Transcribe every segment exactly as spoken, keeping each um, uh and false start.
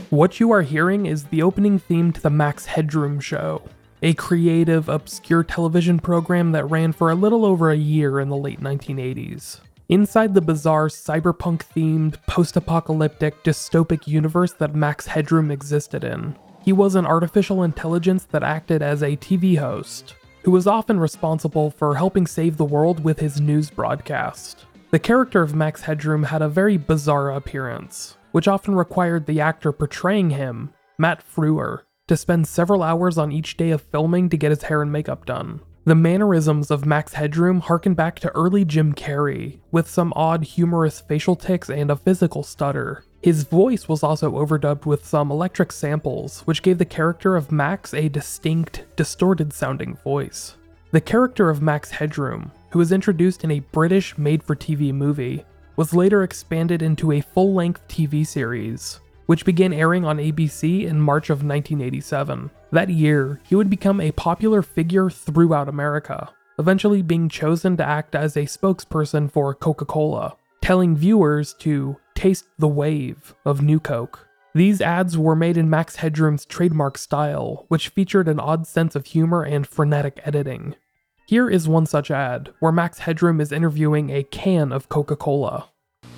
What you are hearing is the opening theme to the Max Headroom Show, a creative, obscure television program that ran for a little over a year in the late nineteen eighties. Inside the bizarre cyberpunk-themed, post-apocalyptic, dystopic universe that Max Headroom existed in, he was an artificial intelligence that acted as a T V host, who was often responsible for helping save the world with his news broadcast. The character of Max Headroom had a very bizarre appearance, which often required the actor portraying him, Matt Frewer, to spend several hours on each day of filming to get his hair and makeup done. The mannerisms of Max Headroom harken back to early Jim Carrey, with some odd humorous facial tics and a physical stutter. His voice was also overdubbed with some electric samples, which gave the character of Max a distinct, distorted-sounding voice. The character of Max Headroom, who was introduced in a British made-for-T V movie, was later expanded into a full-length T V series, which began airing on A B C in March of nineteen eighty-seven. That year, he would become a popular figure throughout America, eventually being chosen to act as a spokesperson for Coca-Cola, telling viewers to taste the wave of New Coke. These ads were made in Max Headroom's trademark style, which featured an odd sense of humor and frenetic editing. Here is one such ad, where Max Headroom is interviewing a can of Coca-Cola.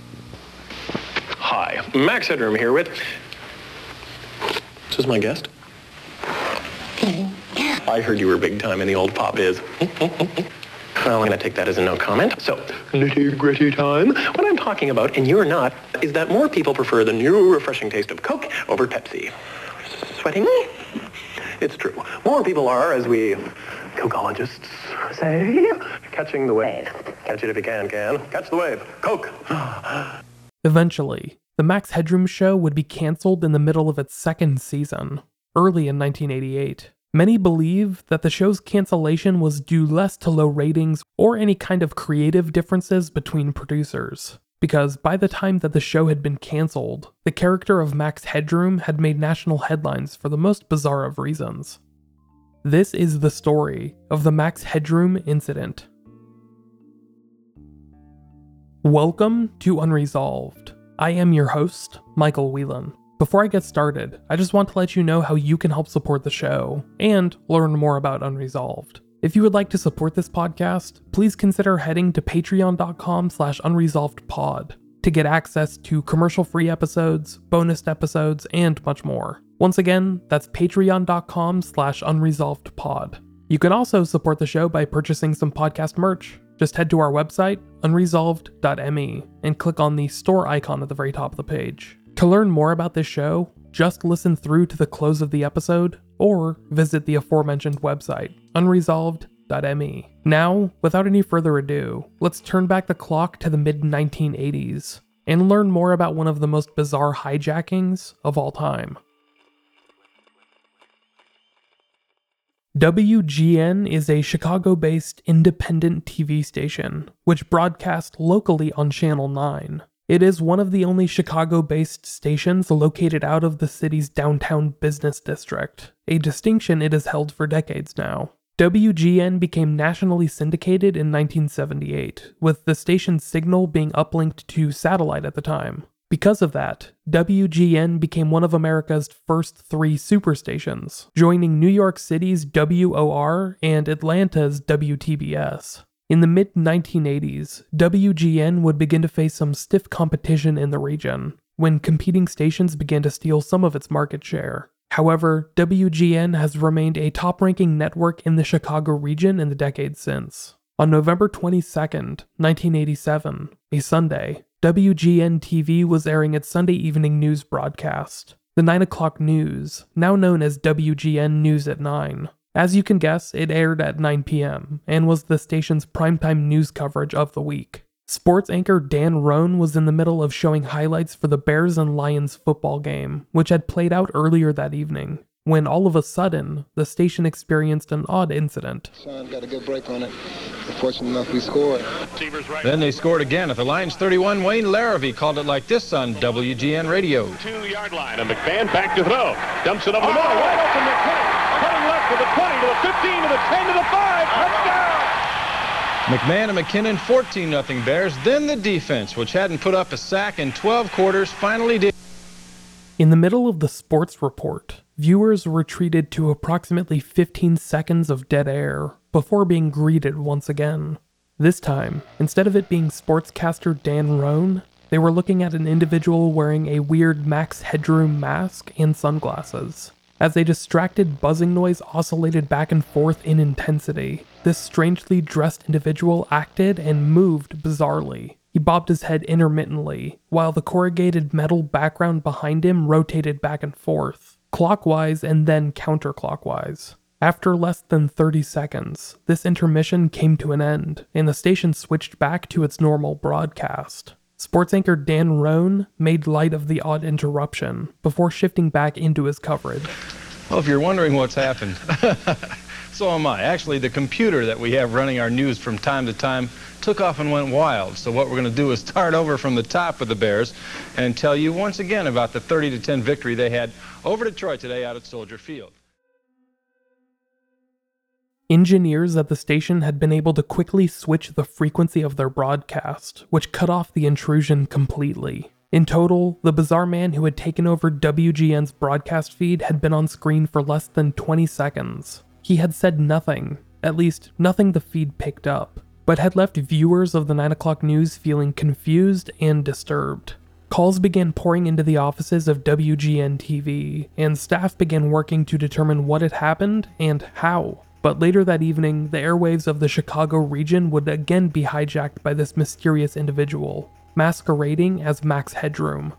Hi, Max Headroom here with... Is this my guest? I heard you were big time in the old pop biz. Well, I'm going to take that as a no comment. So, nitty-gritty time. What I'm talking about, and you're not, is that more people prefer the new refreshing taste of Coke over Pepsi. Sweating? It's true. More people are, as we Cokeologists say, catching the wave. Catch it if you can, can. Catch the wave. Coke. Eventually, the Max Headroom Show would be cancelled in the middle of its second season, early in nineteen eighty-eight. Many believe that the show's cancellation was due less to low ratings or any kind of creative differences between producers, because by the time that the show had been cancelled, the character of Max Headroom had made national headlines for the most bizarre of reasons. This is the story of the Max Headroom incident. Welcome to Unresolved. I am your host, Michael Whelan. Before I get started, I just want to let you know how you can help support the show and learn more about Unresolved. If you would like to support this podcast, please consider heading to patreon.com slash unresolvedpod to get access to commercial-free episodes, bonus episodes, and much more. Once again, that's patreon.com slash unresolvedpod. You can also support the show by purchasing some podcast merch. Just head to our website, unresolved dot m e, and click on the store icon at the very top of the page. To learn more about this show, just listen through to the close of the episode, or visit the aforementioned website, unresolved dot m e. Now, without any further ado, let's turn back the clock to the mid nineteen eighties, and learn more about one of the most bizarre hijackings of all time. W G N is a Chicago-based independent T V station, which broadcasts locally on Channel nine. It is one of the only Chicago-based stations located out of the city's downtown business district, a distinction it has held for decades now. W G N became nationally syndicated in nineteen seventy-eight, with the station's signal being uplinked to satellite at the time. Because of that, W G N became one of America's first three superstations, joining New York City's W O R and Atlanta's W T B S. In the mid nineteen eighties, W G N would begin to face some stiff competition in the region, when competing stations began to steal some of its market share. However, W G N has remained a top-ranking network in the Chicago region in the decades since. On November twenty-second, nineteen eighty-seven, a Sunday, W G N T V was airing its Sunday evening news broadcast, the nine o'clock news, now known as W G N News at nine. As you can guess, it aired at nine p.m. and was the station's primetime news coverage of the week. Sports anchor Dan Roan was in the middle of showing highlights for the Bears and Lions football game, which had played out earlier that evening, when all of a sudden, the station experienced an odd incident. Sean got a good break on it. Fortunate enough, we scored. Then they scored again at the Lions thirty-one. Wayne Larrivee called it like this on W G N Radio. Two-yard line, and McMahon back to throw. Dumps it over the middle. Wide open McKinnon. Cutting left to the twenty, to the fifteen, to the ten, to the five. Touchdown! McMahon and McKinnon, fourteen nothing Bears. Then the defense, which hadn't put up a sack in twelve quarters, finally did. In the middle of the sports report, viewers were treated to approximately fifteen seconds of dead air before being greeted once again. This time, instead of it being sportscaster Dan Roan, they were looking at an individual wearing a weird Max Headroom mask and sunglasses. As a distracted buzzing noise oscillated back and forth in intensity, this strangely dressed individual acted and moved bizarrely. He bobbed his head intermittently, while the corrugated metal background behind him rotated back and forth, clockwise and then counterclockwise. After less than thirty seconds, this intermission came to an end, and the station switched back to its normal broadcast. Sports anchor Dan Roan made light of the odd interruption before shifting back into his coverage. Well, if you're wondering what's happened, so am I. Actually, the computer that we have running our news from time to time took off and went wild. So what we're going to do is start over from the top of the Bears and tell you once again about the thirty to ten victory they had over Detroit today out at Soldier Field. Engineers at the station had been able to quickly switch the frequency of their broadcast, which cut off the intrusion completely. In total, the bizarre man who had taken over W G N's broadcast feed had been on screen for less than twenty seconds. He had said nothing, at least nothing the feed picked up, but had left viewers of the nine o'clock news feeling confused and disturbed. Calls began pouring into the offices of W G N T V, and staff began working to determine what had happened and how. But later that evening, the airwaves of the Chicago region would again be hijacked by this mysterious individual, masquerading as Max Headroom.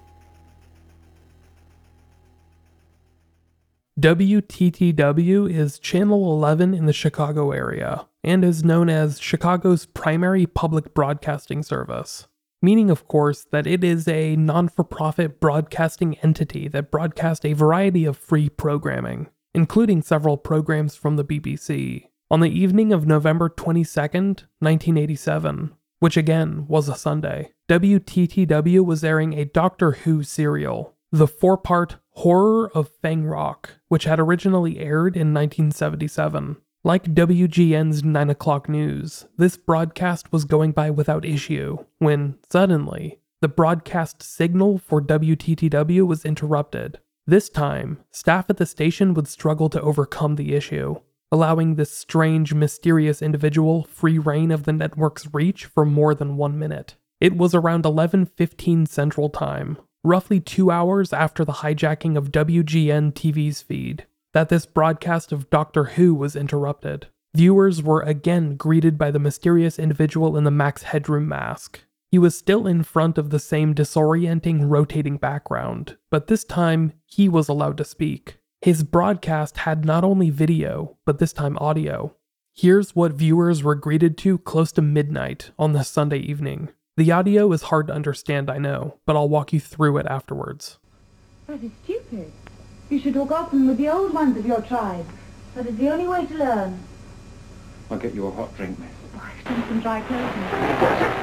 W T T W is Channel eleven in the Chicago area, and is known as Chicago's primary public broadcasting service, meaning of course that it is a non-for-profit broadcasting entity that broadcasts a variety of free programming, including several programs from the B B C. On the evening of November twenty-second, nineteen eighty-seven, which again was a Sunday, W T T W was airing a Doctor Who serial, the four-part Horror of Fang Rock, which had originally aired in nineteen seventy-seven. Like W G N's nine o'clock news, this broadcast was going by without issue, when, suddenly, the broadcast signal for W T T W was interrupted. This time, staff at the station would struggle to overcome the issue, allowing this strange, mysterious individual free reign of the network's reach for more than one minute. It was around eleven fifteen Central Time, roughly two hours after the hijacking of W G N T V's feed, that this broadcast of Doctor Who was interrupted. Viewers were again greeted by the mysterious individual in the Max Headroom mask. He was still in front of the same disorienting, rotating background, but this time, he was allowed to speak. His broadcast had not only video, but this time audio. Here's what viewers were greeted to close to midnight on this Sunday evening. The audio is hard to understand, I know, but I'll walk you through it afterwards. That is stupid. You should talk often with the old ones of your tribe. That is the only way to learn. I'll get you a hot drink, miss. Oh, I've done some dry clothing.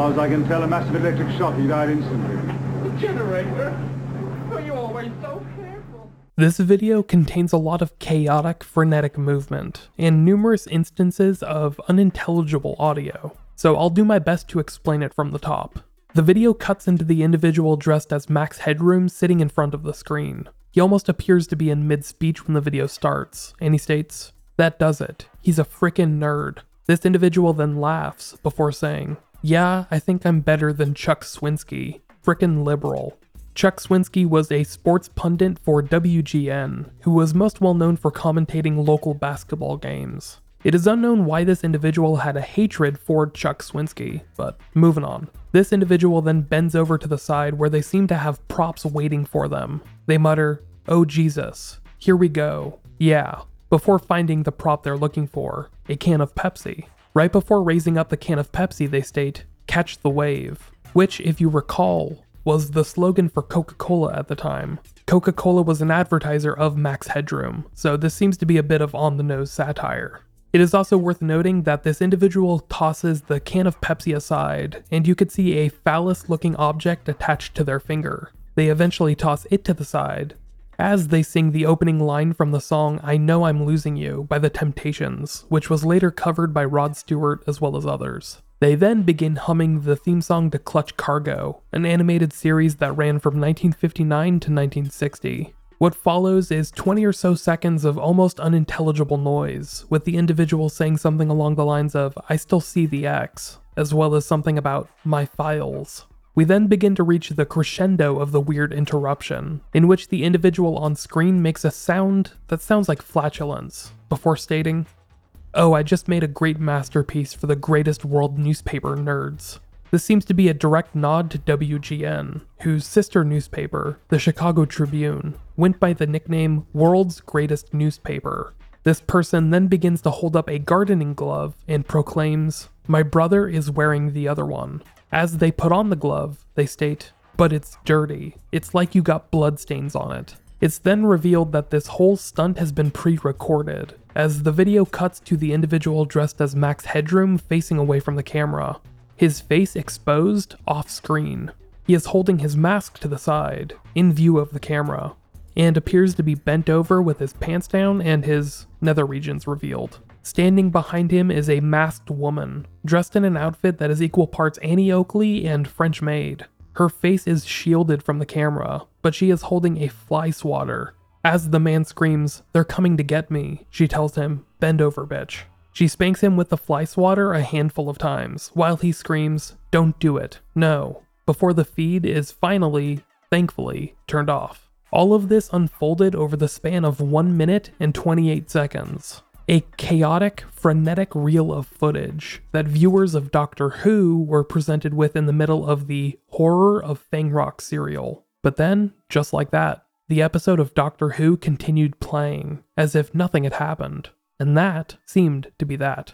far as I can tell, a massive electric shock. He died instantly. The generator? Oh, you're always so careful. This video contains a lot of chaotic, frenetic movement, and numerous instances of unintelligible audio, so I'll do my best to explain it from the top. The video cuts into the individual dressed as Max Headroom sitting in front of the screen. He almost appears to be in mid-speech when the video starts, and he states, "That does it. He's a frickin' nerd." This individual then laughs before saying, "Yeah, I think I'm better than Chuck Swinsky. Frickin' liberal." Chuck Swinsky was a sports pundit for W G N, who was most well known for commentating local basketball games. It is unknown why this individual had a hatred for Chuck Swinsky, but moving on. This individual then bends over to the side where they seem to have props waiting for them. They mutter, "Oh Jesus, here we go. Yeah," before finding the prop they're looking for, a can of Pepsi. Right before raising up the can of Pepsi, they state, "Catch the wave," which, if you recall, was the slogan for Coca-Cola at the time. Coca-Cola was an advertiser of Max Headroom, so this seems to be a bit of on-the-nose satire. It is also worth noting that this individual tosses the can of Pepsi aside, and you could see a phallus-looking object attached to their finger. They eventually toss it to the side, as they sing the opening line from the song "I Know I'm Losing You" by The Temptations, which was later covered by Rod Stewart as well as others. They then begin humming the theme song to Clutch Cargo, an animated series that ran from nineteen fifty-nine to nineteen sixty. What follows is twenty or so seconds of almost unintelligible noise, with the individual saying something along the lines of "I still see the X," as well as something about "my files." We then begin to reach the crescendo of the weird interruption, in which the individual on screen makes a sound that sounds like flatulence, before stating, "Oh, I just made a great masterpiece for the greatest world newspaper nerds." This seems to be a direct nod to W G N, whose sister newspaper, the Chicago Tribune, went by the nickname World's Greatest Newspaper. This person then begins to hold up a gardening glove and proclaims, "My brother is wearing the other one." As they put on the glove, they state, "But it's dirty. It's like you got bloodstains on it." It's then revealed that this whole stunt has been pre-recorded, as the video cuts to the individual dressed as Max Headroom facing away from the camera, his face exposed off-screen. He is holding his mask to the side, in view of the camera, and appears to be bent over with his pants down and his nether regions revealed. Standing behind him is a masked woman, dressed in an outfit that is equal parts Annie Oakley and French maid. Her face is shielded from the camera, but she is holding a fly swatter. As the man screams, "They're coming to get me," she tells him, "Bend over, bitch." She spanks him with the fly swatter a handful of times, while he screams, "Don't do it, no," before the feed is finally, thankfully, turned off. All of this unfolded over the span of one minute and twenty-eight seconds. A chaotic, frenetic reel of footage that viewers of Doctor Who were presented with in the middle of the Horror of Fang Rock serial. But then, just like that, the episode of Doctor Who continued playing, as if nothing had happened. And that seemed to be that.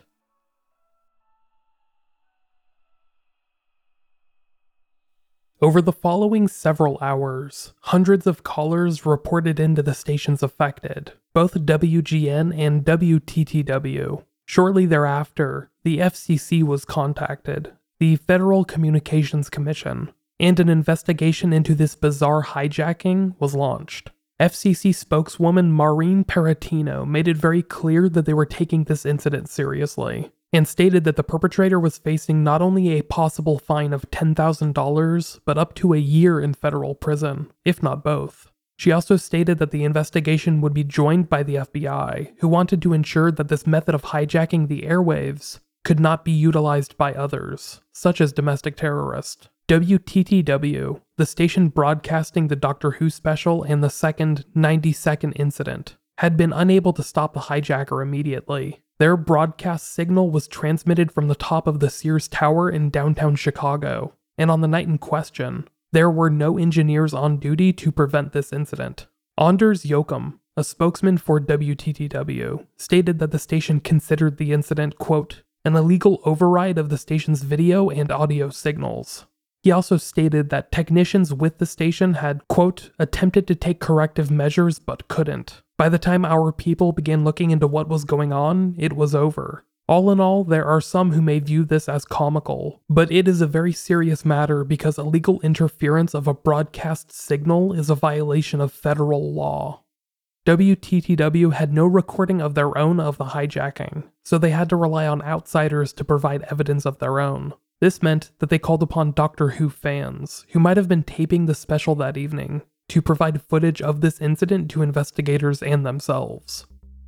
Over the following several hours, hundreds of callers reported into the stations affected, both W G N and W T T W. Shortly thereafter, the F C C was contacted, the Federal Communications Commission, and an investigation into this bizarre hijacking was launched. F C C spokeswoman Maureen Paratino made it very clear that they were taking this incident seriously, and stated that the perpetrator was facing not only a possible fine of ten thousand dollars, but up to a year in federal prison, if not both. She also stated that the investigation would be joined by the F B I, who wanted to ensure that this method of hijacking the airwaves could not be utilized by others, such as domestic terrorists. W T T W, the station broadcasting the Doctor Who special and the second ninety-second incident, had been unable to stop the hijacker immediately. Their broadcast signal was transmitted from the top of the Sears Tower in downtown Chicago, and on the night in question, there were no engineers on duty to prevent this incident. Anders Jochum, a spokesman for W T T W, stated that the station considered the incident, quote, an illegal override of the station's video and audio signals. He also stated that technicians with the station had, quote, attempted to take corrective measures but couldn't. By the time our people began looking into what was going on, it was over. All in all, there are some who may view this as comical, but it is a very serious matter because illegal interference of a broadcast signal is a violation of federal law. W T T W had no recording of their own of the hijacking, so they had to rely on outsiders to provide evidence of their own. This meant that they called upon Doctor Who fans, who might have been taping the special that evening, to provide footage of this incident to investigators and themselves.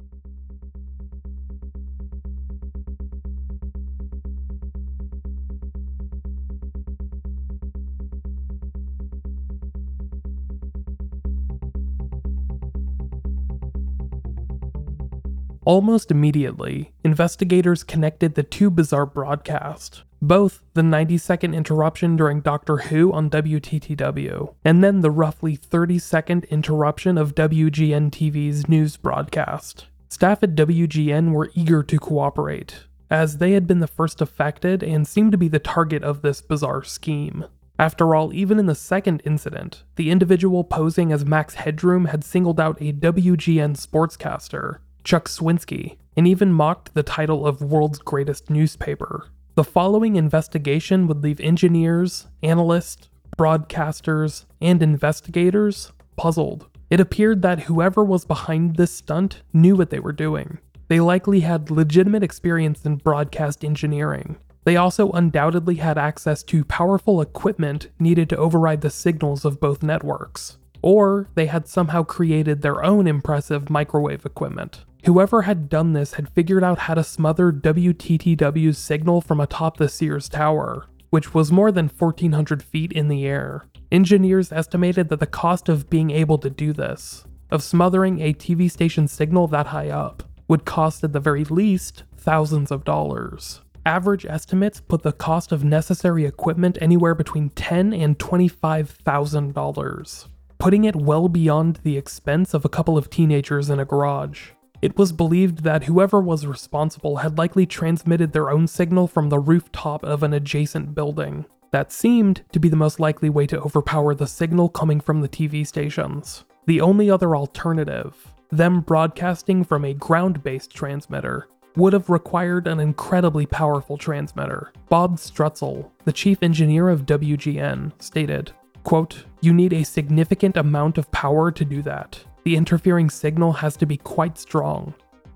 Almost immediately, investigators connected the two bizarre broadcasts, both the ninety second interruption during Doctor Who on W T T W, and then the roughly thirty second interruption of W G N T V's news broadcast. Staff at W G N were eager to cooperate, as they had been the first affected and seemed to be the target of this bizarre scheme. After all, even in the second incident, the individual posing as Max Headroom had singled out a W G N sportscaster, Chuck Swinsky, and even mocked the title of World's Greatest Newspaper. The following investigation would leave engineers, analysts, broadcasters, and investigators puzzled. It appeared that whoever was behind this stunt knew what they were doing. They likely had legitimate experience in broadcast engineering. They also undoubtedly had access to powerful equipment needed to override the signals of both networks. Or they had somehow created their own impressive microwave equipment. Whoever had done this had figured out how to smother W T T W's signal from atop the Sears Tower, which was more than fourteen hundred feet in the air. Engineers estimated that the cost of being able to do this, of smothering a T V station signal that high up, would cost at the very least thousands of dollars. Average estimates put the cost of necessary equipment anywhere between ten thousand and twenty-five thousand dollars, putting it well beyond the expense of a couple of teenagers in a garage. It was believed that whoever was responsible had likely transmitted their own signal from the rooftop of an adjacent building. That seemed to be the most likely way to overpower the signal coming from the T V stations. The only other alternative, them broadcasting from a ground-based transmitter, would have required an incredibly powerful transmitter. Bob Strutzel, the chief engineer of W G N, stated, quote, "You need a significant amount of power to do that. The interfering signal has to be quite strong."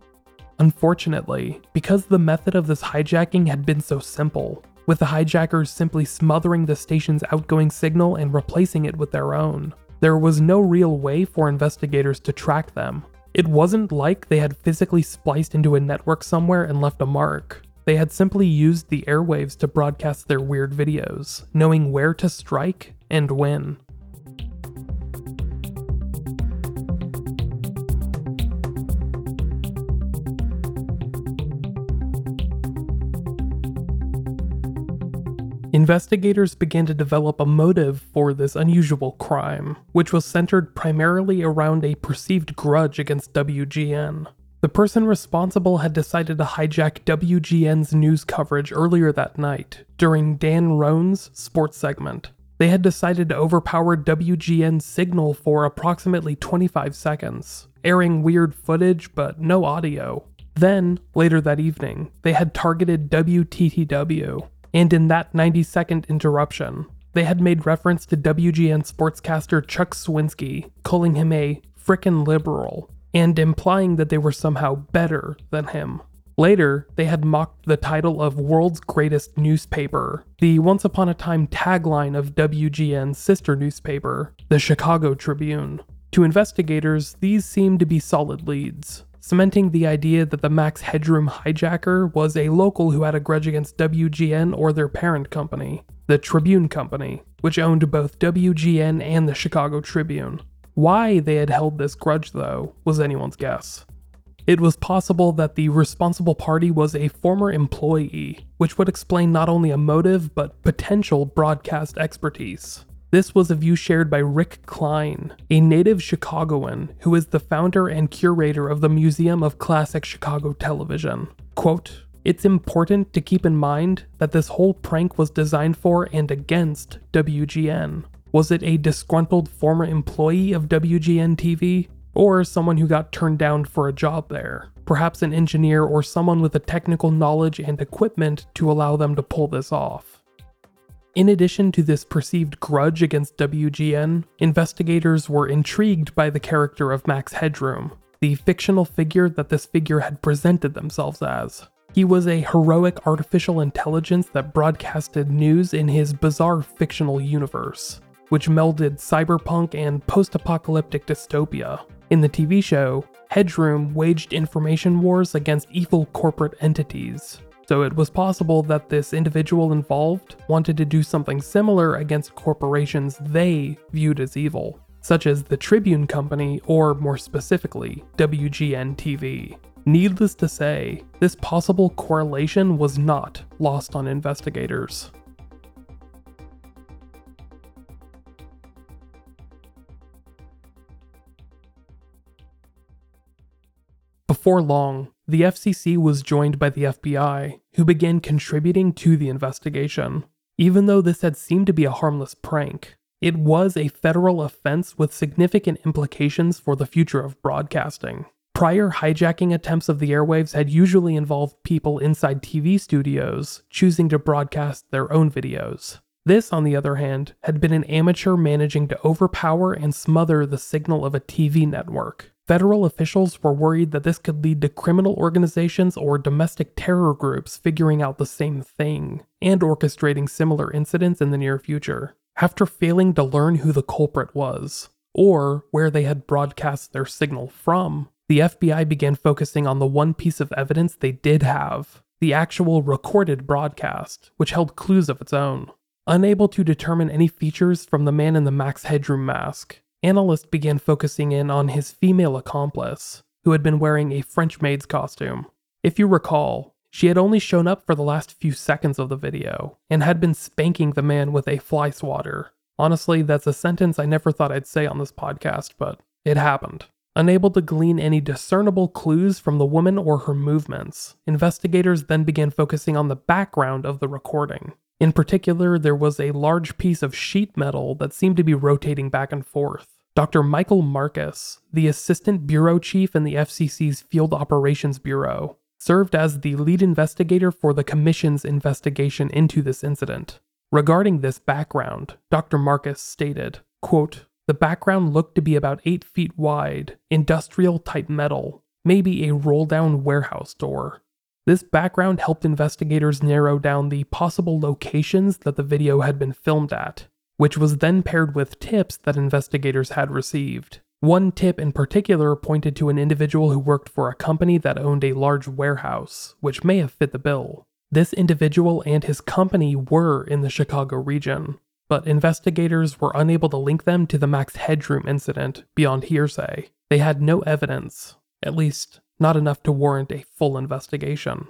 Unfortunately, because the method of this hijacking had been so simple, with the hijackers simply smothering the station's outgoing signal and replacing it with their own, there was no real way for investigators to track them. It wasn't like they had physically spliced into a network somewhere and left a mark. They had simply used the airwaves to broadcast their weird videos, knowing where to strike and when. Investigators began to develop a motive for this unusual crime, which was centered primarily around a perceived grudge against W G N. The person responsible had decided to hijack W G N's news coverage earlier that night, during Dan Roan's sports segment. They had decided to overpower W G N's signal for approximately twenty-five seconds, airing weird footage but no audio. Then, later that evening, they had targeted W T T W. And in that ninety second interruption, they had made reference to W G N sportscaster Chuck Swinsky, calling him a frickin' liberal, and implying that they were somehow better than him. Later, they had mocked the title of World's Greatest Newspaper, the once upon a time tagline of W G N's sister newspaper, the Chicago Tribune. To investigators, these seemed to be solid leads, cementing the idea that the Max Headroom hijacker was a local who had a grudge against W G N or their parent company, the Tribune Company, which owned both W G N and the Chicago Tribune. Why they had held this grudge, though, was anyone's guess. It was possible that the responsible party was a former employee, which would explain not only a motive but potential broadcast expertise. This was a view shared by Rick Klein, a native Chicagoan who is the founder and curator of the Museum of Classic Chicago Television. Quote, "It's important to keep in mind that this whole prank was designed for and against W G N. Was it a disgruntled former employee of W G N T V? or someone who got turned down for a job there, perhaps an engineer or someone with the technical knowledge and equipment to allow them to pull this off. In addition to this perceived grudge against W G N, investigators were intrigued by the character of Max Headroom, the fictional figure that this figure had presented themselves as. He was a heroic artificial intelligence that broadcasted news in his bizarre fictional universe, which melded cyberpunk and post-apocalyptic dystopia. In the T V show, Headroom waged information wars against evil corporate entities, so it was possible that this individual involved wanted to do something similar against corporations they viewed as evil, such as the Tribune Company, or more specifically, W G N T V. Needless to say, this possible correlation was not lost on investigators. Before long, the F C C was joined by the F B I, who began contributing to the investigation. Even though this had seemed to be a harmless prank, it was a federal offense with significant implications for the future of broadcasting. Prior hijacking attempts of the airwaves had usually involved people inside T V studios choosing to broadcast their own videos. This, on the other hand, had been an amateur managing to overpower and smother the signal of a T V network. Federal officials were worried that this could lead to criminal organizations or domestic terror groups figuring out the same thing, and orchestrating similar incidents in the near future. After failing to learn who the culprit was, or where they had broadcast their signal from, the F B I began focusing on the one piece of evidence they did have, the actual recorded broadcast, which held clues of its own. Unable to determine any features from the man in the Max Headroom mask, analysts began focusing in on his female accomplice, who had been wearing a French maid's costume. If you recall, she had only shown up for the last few seconds of the video, and had been spanking the man with a fly swatter. Honestly, that's a sentence I never thought I'd say on this podcast, but it happened. Unable to glean any discernible clues from the woman or her movements, investigators then began focusing on the background of the recording. In particular, there was a large piece of sheet metal that seemed to be rotating back and forth. Doctor Michael Marcus, the assistant bureau chief in the F C C's Field Operations Bureau, served as the lead investigator for the Commission's investigation into this incident. Regarding this background, Doctor Marcus stated, quote, "The background looked to be about eight feet wide, industrial-type metal, maybe a roll-down warehouse door. This background helped investigators narrow down the possible locations that the video had been filmed at, which was then paired with tips that investigators had received. One tip in particular pointed to an individual who worked for a company that owned a large warehouse, which may have fit the bill. This individual and his company were in the Chicago region, but investigators were unable to link them to the Max Headroom incident beyond hearsay. They had no evidence, at least not enough to warrant a full investigation."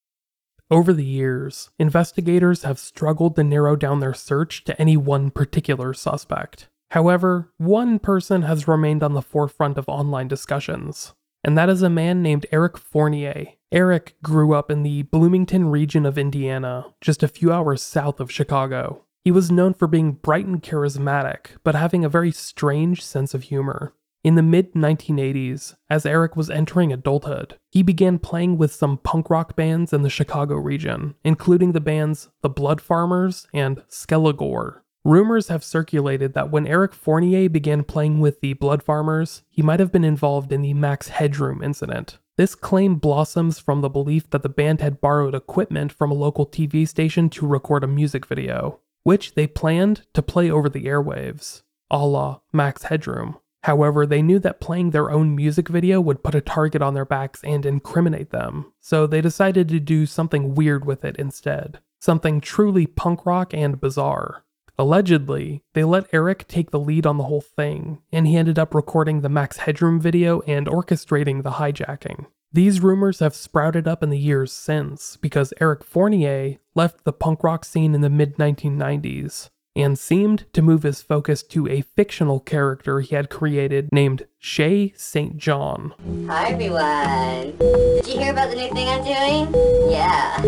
Over the years, investigators have struggled to narrow down their search to any one particular suspect. However, one person has remained on the forefront of online discussions, and that is a man named Eric Fournier. Eric grew up in the Bloomington region of Indiana, just a few hours south of Chicago. He was known for being bright and charismatic, but having a very strange sense of humor. In the mid nineteen eighties, as Eric was entering adulthood, he began playing with some punk rock bands in the Chicago region, including the bands The Blood Farmers and Skelegore. Rumors have circulated that when Eric Fournier began playing with the Blood Farmers, he might have been involved in the Max Headroom incident. This claim blossoms from the belief that the band had borrowed equipment from a local T V station to record a music video, which they planned to play over the airwaves, a la Max Headroom. However, they knew that playing their own music video would put a target on their backs and incriminate them, so they decided to do something weird with it instead. Something truly punk rock and bizarre. Allegedly, they let Eric take the lead on the whole thing, and he ended up recording the Max Headroom video and orchestrating the hijacking. These rumors have sprouted up in the years since, because Eric Fournier left the punk rock scene in the mid nineteen nineties, and seemed to move his focus to a fictional character he had created named Shay Saint John. Hi everyone! Did you hear about the new thing I'm doing? Yeah.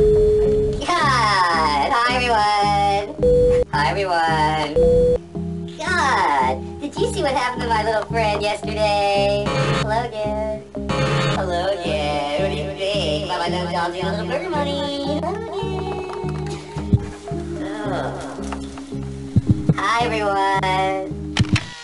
God! Hi everyone! Hi everyone! God! Did Did you see what happened to my little friend yesterday? Hello, again. Hello, again. What do you think about my little doggy and little burger money? Hello, again. Oh. Hi, everyone.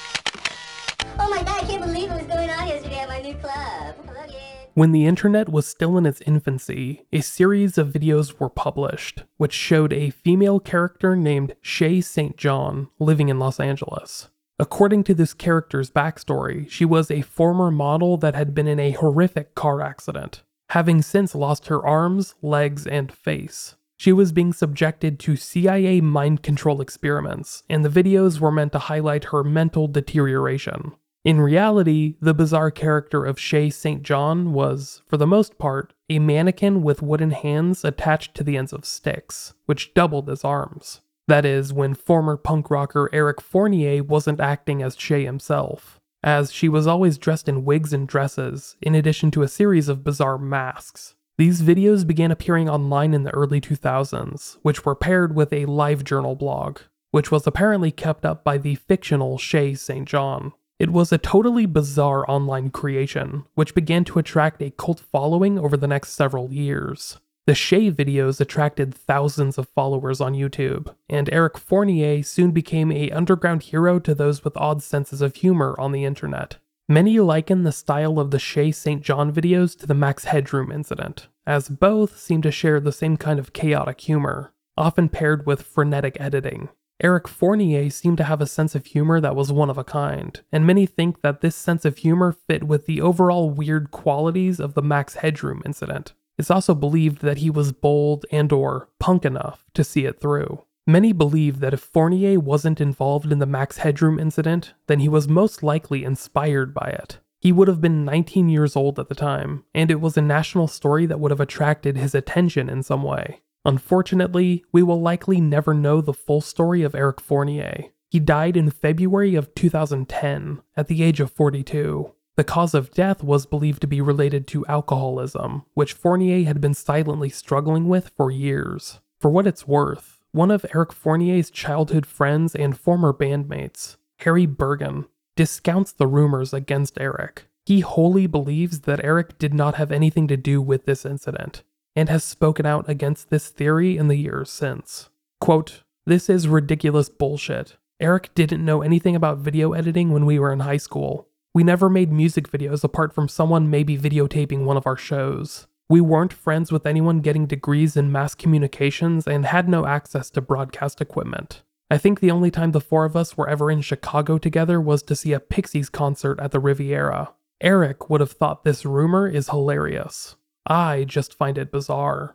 Oh my god, I can't believe what was going on yesterday at my new club. Hello, again. When the internet was still in its infancy, a series of videos were published, which showed a female character named Shay Saint John living in Los Angeles. According to this character's backstory, she was a former model that had been in a horrific car accident, having since lost her arms, legs, and face. She was being subjected to C I A mind control experiments, and the videos were meant to highlight her mental deterioration. In reality, the bizarre character of Shay Saint John was, for the most part, a mannequin with wooden hands attached to the ends of sticks, which doubled as arms. That is, when former punk rocker Eric Fournier wasn't acting as Shay himself, as she was always dressed in wigs and dresses, in addition to a series of bizarre masks. These videos began appearing online in the early two thousands, which were paired with a LiveJournal blog, which was apparently kept up by the fictional Shay Saint John. It was a totally bizarre online creation, which began to attract a cult following over the next several years. The Shay videos attracted thousands of followers on YouTube, and Eric Fournier soon became an underground hero to those with odd senses of humor on the internet. Many liken the style of the Shay Saint John videos to the Max Headroom incident, as both seem to share the same kind of chaotic humor, often paired with frenetic editing. Eric Fournier seemed to have a sense of humor that was one of a kind, and many think that this sense of humor fit with the overall weird qualities of the Max Headroom incident. It's also believed that he was bold and or punk enough to see it through. Many believe that if Fournier wasn't involved in the Max Headroom incident, then he was most likely inspired by it. He would have been nineteen years old at the time, and it was a national story that would have attracted his attention in some way. Unfortunately, we will likely never know the full story of Eric Fournier. He died in February of two thousand ten, at the age of forty-two. The cause of death was believed to be related to alcoholism, which Fournier had been silently struggling with for years. For what it's worth, one of Eric Fournier's childhood friends and former bandmates, Harry Bergen, discounts the rumors against Eric. He wholly believes that Eric did not have anything to do with this incident, and has spoken out against this theory in the years since. Quote, "This is ridiculous bullshit. Eric didn't know anything about video editing when we were in high school. We never made music videos apart from someone maybe videotaping one of our shows. We weren't friends with anyone getting degrees in mass communications and had no access to broadcast equipment. I think the only time the four of us were ever in Chicago together was to see a Pixies concert at the Riviera. Eric would have thought this rumor is hilarious. I just find it bizarre."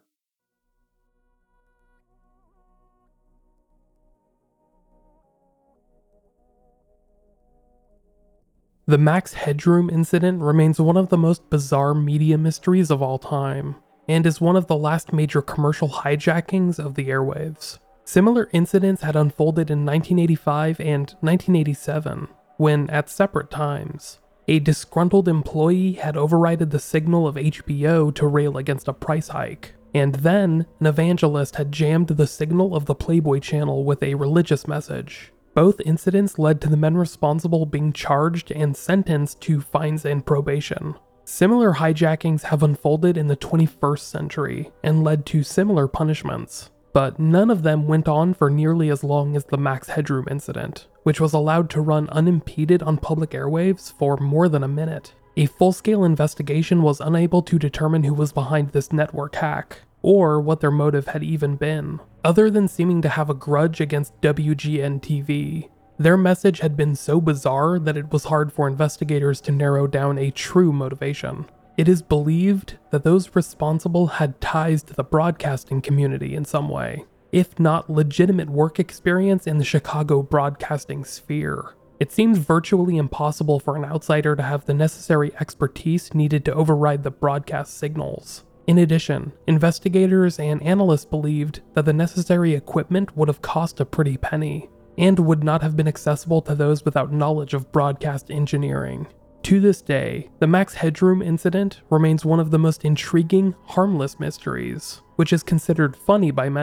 The Max Headroom incident remains one of the most bizarre media mysteries of all time, and is one of the last major commercial hijackings of the airwaves. Similar incidents had unfolded in nineteen eighty-five and nineteen eighty-seven, when, at separate times, a disgruntled employee had overridden the signal of H B O to rail against a price hike, and then an evangelist had jammed the signal of the Playboy channel with a religious message. Both incidents led to the men responsible being charged and sentenced to fines and probation. Similar hijackings have unfolded in the twenty-first century and led to similar punishments, but none of them went on for nearly as long as the Max Headroom incident, which was allowed to run unimpeded on public airwaves for more than a minute. A full-scale investigation was unable to determine who was behind this network hack, or what their motive had even been, other than seeming to have a grudge against W G N T V. Their message had been so bizarre that it was hard for investigators to narrow down a true motivation. It is believed that those responsible had ties to the broadcasting community in some way, if not legitimate work experience in the Chicago broadcasting sphere. It seems virtually impossible for an outsider to have the necessary expertise needed to override the broadcast signals. In addition, investigators and analysts believed that the necessary equipment would have cost a pretty penny, and would not have been accessible to those without knowledge of broadcast engineering. To this day, the Max Headroom incident remains one of the most intriguing, harmless mysteries, which is considered funny by many,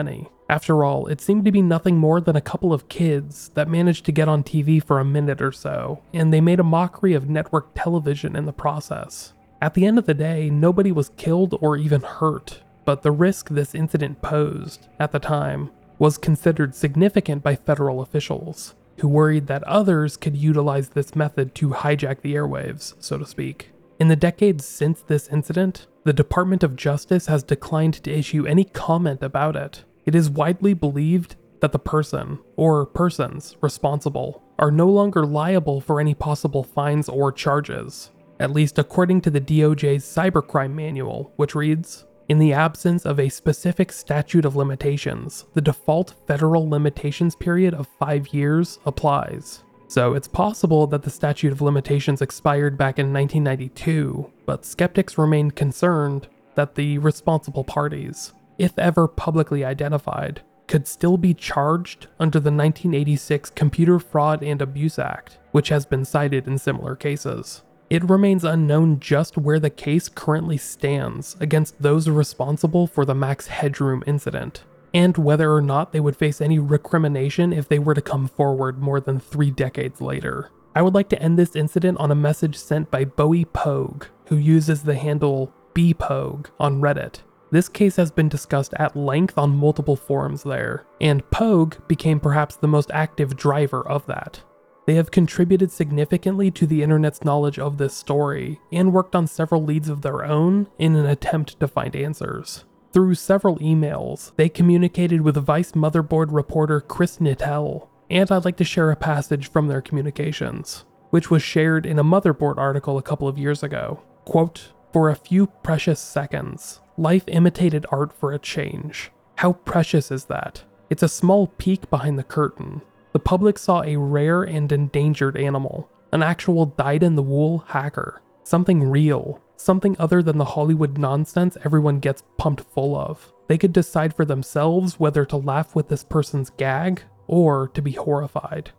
After all, it seemed to be nothing more than a couple of kids that managed to get on T V for a minute or so, and they made a mockery of network television in the process. At the end of the day, nobody was killed or even hurt, but the risk this incident posed, at the time, was considered significant by federal officials, who worried that others could utilize this method to hijack the airwaves, so to speak. In the decades since this incident, the Department of Justice has declined to issue any comment about it. It is widely believed that the person, or persons, responsible are no longer liable for any possible fines or charges, at least according to the D O J's Cybercrime Manual, which reads, "In the absence of a specific statute of limitations, the default federal limitations period of five years applies." So it's possible that the statute of limitations expired back in nineteen ninety-two, but skeptics remain concerned that the responsible parties, if ever publicly identified, could still be charged under the nineteen eighty-six Computer Fraud and Abuse Act, which has been cited in similar cases. It remains unknown just where the case currently stands against those responsible for the Max Headroom incident, and whether or not they would face any recrimination if they were to come forward more than three decades later. I would like to end this incident on a message sent by Bowie Pogue, who uses the handle B Pogue on Reddit. This case has been discussed at length on multiple forums there, and Pogue became perhaps the most active driver of that. They have contributed significantly to the internet's knowledge of this story, and worked on several leads of their own in an attempt to find answers. Through several emails, they communicated with Vice Motherboard reporter Chris Nittell, and I'd like to share a passage from their communications, which was shared in a Motherboard article a couple of years ago. Quote, "For a few precious seconds, life imitated art for a change. How precious is that? It's a small peek behind the curtain. The public saw a rare and endangered animal, an actual dyed-in-the-wool hacker, something real, something other than the Hollywood nonsense everyone gets pumped full of. They could decide for themselves whether to laugh with this person's gag or to be horrified."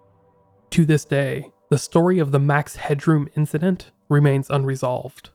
To this day, the story of the Max Headroom incident remains unresolved.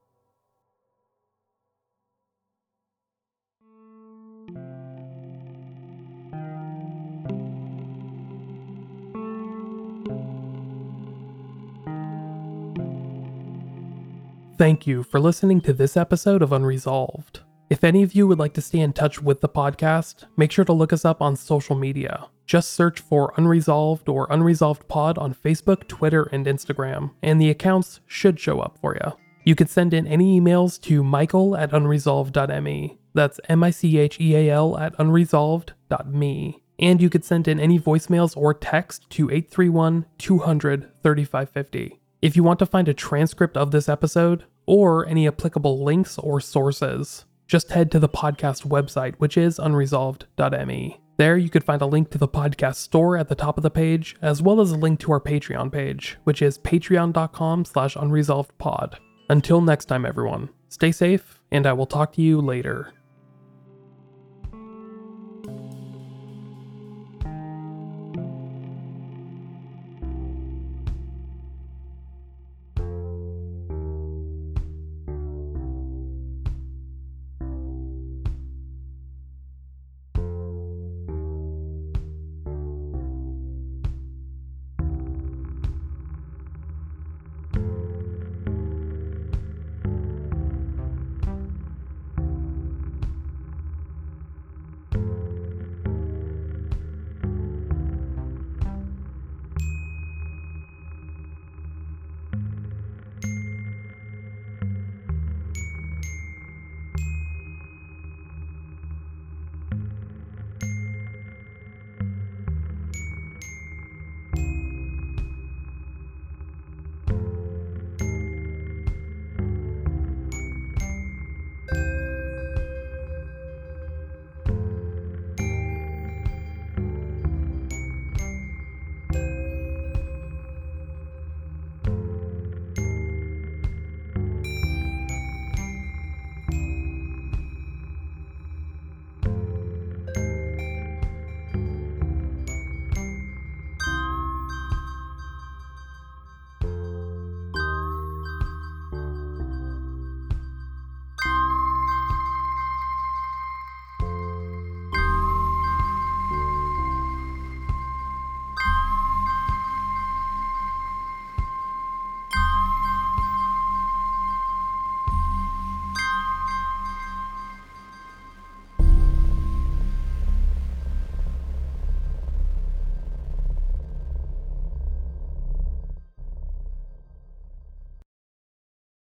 Thank you for listening to this episode of Unresolved. If any of you would like to stay in touch with the podcast, make sure to look us up on social media. Just search for Unresolved or Unresolved Pod on Facebook, Twitter, and Instagram, and the accounts should show up for you. You can send in any emails to michael at unresolved dot me. That's M I C H E A L at unresolved dot me. And you could send in any voicemails or text to eight three one, two hundred, thirty-five fifty. If you want to find a transcript of this episode, or any applicable links or sources, just head to the podcast website, which is unresolved dot me. There you could find a link to the podcast store at the top of the page, as well as a link to our Patreon page, which is patreon.com slash unresolvedpod. Until next time, everyone, stay safe, and I will talk to you later.